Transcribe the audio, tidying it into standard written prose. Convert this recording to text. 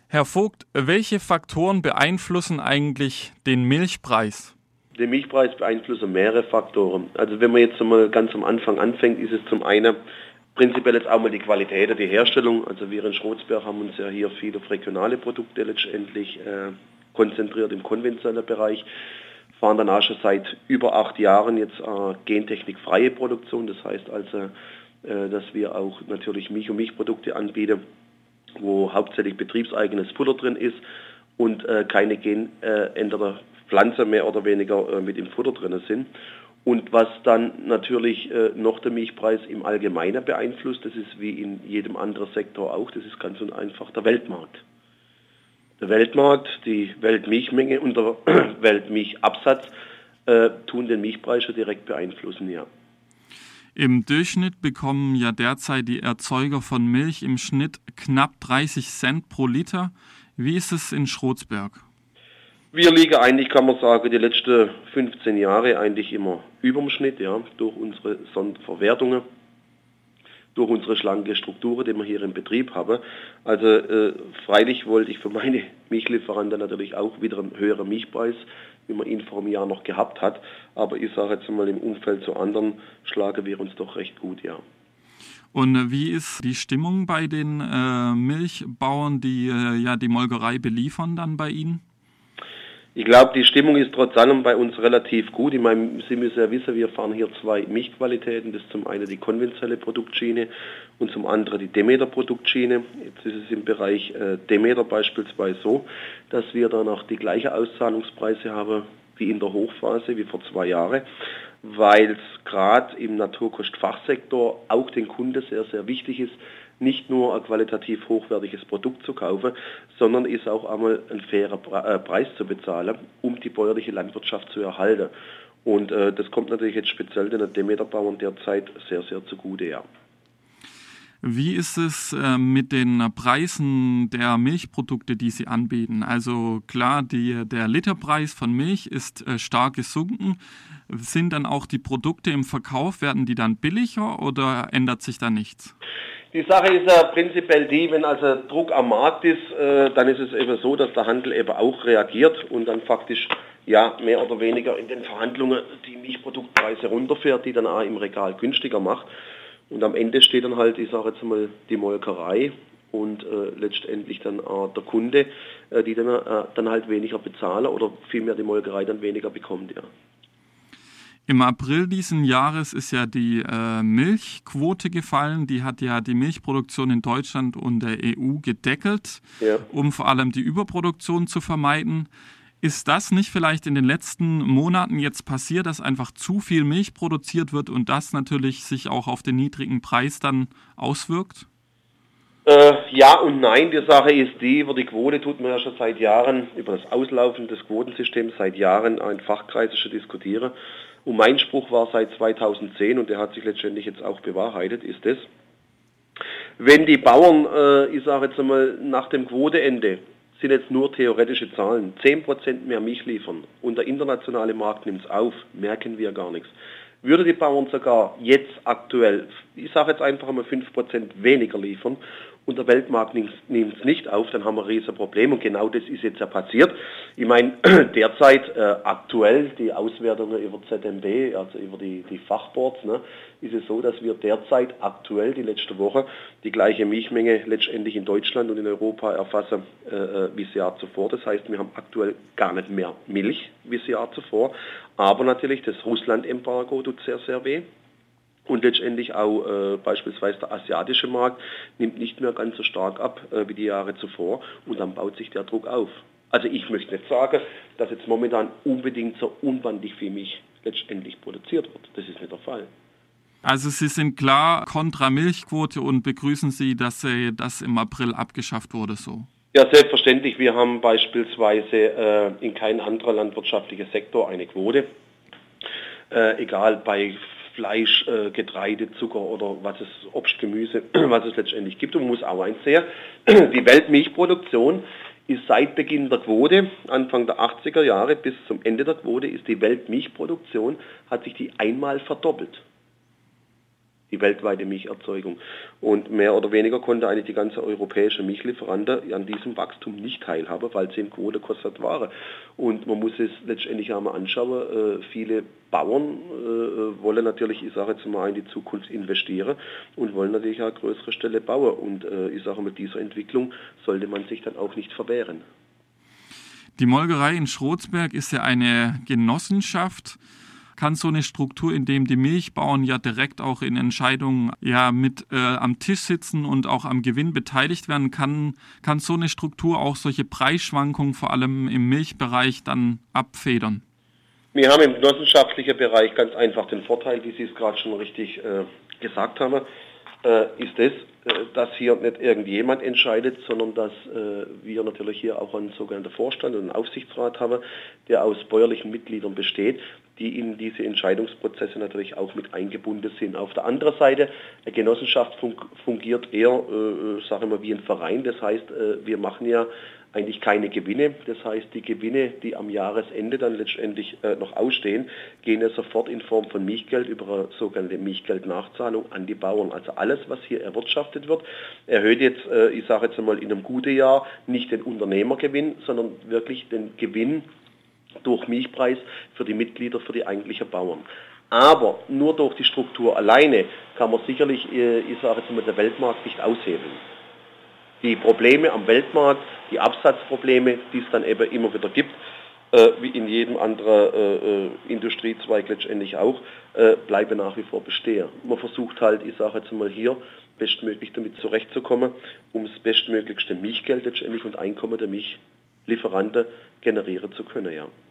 Herr Vogt, welche Faktoren beeinflussen eigentlich den Milchpreis? Den Milchpreis beeinflussen mehrere Faktoren. Also wenn man jetzt einmal ganz am Anfang anfängt, ist es zum einen prinzipiell jetzt auch mal die Qualität, die Herstellung. Also wir in Schrotsberg haben uns ja hier viel auf regionale Produkte letztendlich konzentriert im konventionellen Bereich. Fahren dann auch schon seit über 8 Jahren jetzt gentechnikfreie Produktion. Das heißt also, dass wir auch natürlich Milch und Milchprodukte anbieten, wo hauptsächlich betriebseigenes Futter drin ist und keine genänderte Pflanze mehr oder weniger mit im Futter drin sind. Und was dann natürlich noch den Milchpreis im Allgemeinen beeinflusst, das ist wie in jedem anderen Sektor auch, das ist ganz und einfach der Weltmarkt. Der Weltmarkt, die Weltmilchmenge und der Weltmilchabsatz tun den Milchpreis schon direkt beeinflussen, ja. Im Durchschnitt bekommen ja derzeit die Erzeuger von Milch im Schnitt knapp 30 Cent pro Liter. Wie ist es in Schrotsberg? Wir liegen eigentlich, kann man sagen, die letzten 15 Jahre eigentlich immer über dem Schnitt, ja, durch unsere Sonderverwertungen, durch unsere schlanke Strukturen, die wir hier im Betrieb haben. Also freilich wollte ich für meine Milchlieferanten natürlich auch wieder einen höheren Milchpreis, wie man ihn vor einem Jahr noch gehabt hat. Aber ich sage jetzt mal, im Umfeld zu anderen schlagen wir uns doch recht gut, ja. Und wie ist die Stimmung bei den Milchbauern, die die Molkerei beliefern dann bei Ihnen? Ich glaube, die Stimmung ist trotz allem bei uns relativ gut. Ich meine, Sie müssen ja wissen, wir fahren hier 2 Milchqualitäten. Das ist zum einen die konventionelle Produktschiene und zum anderen die Demeter-Produktschiene. Jetzt ist es im Bereich Demeter beispielsweise so, dass wir dann auch die gleichen Auszahlungspreise haben wie in der Hochphase, wie vor 2 Jahren, weil es gerade im Naturkostfachsektor auch den Kunden sehr, sehr wichtig ist, nicht nur ein qualitativ hochwertiges Produkt zu kaufen, sondern ist auch einmal ein fairer Preis zu bezahlen, um die bäuerliche Landwirtschaft zu erhalten. Und das kommt natürlich jetzt speziell den Demeterbauern derzeit sehr, sehr zugute, ja. Wie ist es mit den Preisen der Milchprodukte, die Sie anbieten? Also klar, der Literpreis von Milch ist stark gesunken. Sind dann auch die Produkte im Verkauf, werden die dann billiger oder ändert sich da nichts? Die Sache ist ja prinzipiell die, wenn also Druck am Markt ist, dann ist es eben so, dass der Handel eben auch reagiert und dann faktisch ja mehr oder weniger in den Verhandlungen die Milchproduktpreise runterfährt, die dann auch im Regal günstiger macht. Und am Ende steht dann halt, ich sage jetzt mal, die Molkerei und letztendlich dann der Kunde, die dann halt weniger bezahlen oder vielmehr die Molkerei dann weniger bekommt, ja. Im April diesen Jahres ist ja die Milchquote gefallen. Die hat ja die Milchproduktion in Deutschland und der EU gedeckelt, ja, um vor allem die Überproduktion zu vermeiden. Ist das nicht vielleicht in den letzten Monaten jetzt passiert, dass einfach zu viel Milch produziert wird und das natürlich sich auch auf den niedrigen Preis dann auswirkt? Ja und nein. Die Sache ist die, über die Quote tut man ja schon seit Jahren, über das Auslaufen des Quotensystems seit Jahren in Fachkreisen schon diskutieren. Und mein Spruch war seit 2010, und der hat sich letztendlich jetzt auch bewahrheitet, ist das: Wenn die Bauern, ich sage jetzt einmal, nach dem Quoteende, sind jetzt nur theoretische Zahlen, 10% mehr Milch liefern und der internationale Markt nimmt es auf, merken wir gar nichts. Würde die Bauern sogar jetzt aktuell, ich sage jetzt einfach mal 5% weniger liefern und der Weltmarkt nimmt es nicht auf, dann haben wir ein riesen Problem und genau das ist jetzt ja passiert. Ich meine, derzeit aktuell die Auswertungen über ZMB, also über die Fachboards, ne, ist es so, dass wir derzeit aktuell die letzte Woche die gleiche Milchmenge letztendlich in Deutschland und in Europa erfassen wie das Jahr zuvor. Das heißt, wir haben aktuell gar nicht mehr Milch wie das Jahr zuvor, aber natürlich das Russland-Embargo tut sehr, sehr weh. Und letztendlich auch beispielsweise der asiatische Markt nimmt nicht mehr ganz so stark ab wie die Jahre zuvor und dann baut sich der Druck auf. Also ich möchte nicht sagen, dass jetzt momentan unbedingt so unbändig viel Milch letztendlich produziert wird. Das ist nicht der Fall. Also Sie sind klar kontra Milchquote und begrüßen Sie, dass das im April abgeschafft wurde so? Ja, selbstverständlich. Wir haben beispielsweise in keinem anderen landwirtschaftlichen Sektor eine Quote. Egal bei Fleisch, Getreide, Zucker oder was es Obst, Gemüse, was es letztendlich gibt. Und man muss auch eins sehen, die Weltmilchproduktion ist seit Beginn der Quote, Anfang der 80er Jahre bis zum Ende der Quote, ist die Weltmilchproduktion, hat sich die einmal verdoppelt. die weltweite Milcherzeugung. Und mehr oder weniger konnte eigentlich die ganze europäische Milchlieferante an diesem Wachstum nicht teilhaben, weil sie in Quote kostet waren. Und man muss es letztendlich einmal anschauen, viele Bauern wollen natürlich, ich sage jetzt mal, in die Zukunft investieren und wollen natürlich auch größere Stelle bauen. Und ich sage, mit dieser Entwicklung sollte man sich dann auch nicht verwehren. Die Molkerei in Schrotsberg ist ja eine Genossenschaft. Kann so eine Struktur, in dem die Milchbauern ja direkt auch in Entscheidungen mit am Tisch sitzen und auch am Gewinn beteiligt werden, kann so eine Struktur auch solche Preisschwankungen vor allem im Milchbereich dann abfedern? Wir haben im genossenschaftlichen Bereich ganz einfach den Vorteil, wie Sie es gerade schon richtig gesagt haben, ist es, dass hier nicht irgendjemand entscheidet, sondern dass wir natürlich hier auch einen sogenannten Vorstand und einen Aufsichtsrat haben, der aus bäuerlichen Mitgliedern besteht, die in diese Entscheidungsprozesse natürlich auch mit eingebunden sind. Auf der anderen Seite, eine Genossenschaft fungiert eher, sagen wir, wie ein Verein. Das heißt, wir machen ja eigentlich keine Gewinne. Das heißt, die Gewinne, die am Jahresende dann letztendlich noch ausstehen, gehen ja sofort in Form von Milchgeld über eine sogenannte Milchgeldnachzahlung an die Bauern. Also alles, was hier erwirtschaftet wird, erhöht jetzt, ich sage jetzt einmal in einem guten Jahr, nicht den Unternehmergewinn, sondern wirklich den Gewinn durch Milchpreis für die Mitglieder, für die eigentlichen Bauern. Aber nur durch die Struktur alleine kann man sicherlich, ich sage jetzt mal, den Weltmarkt nicht aushebeln. Die Probleme am Weltmarkt, die Absatzprobleme, die es dann eben immer wieder gibt, wie in jedem anderen Industriezweig letztendlich auch, bleiben nach wie vor bestehen. Man versucht halt, ich sage jetzt mal hier, bestmöglich damit zurechtzukommen, um das bestmöglichste Milchgeld letztendlich und Einkommen der Milchlieferanten generieren zu können, ja.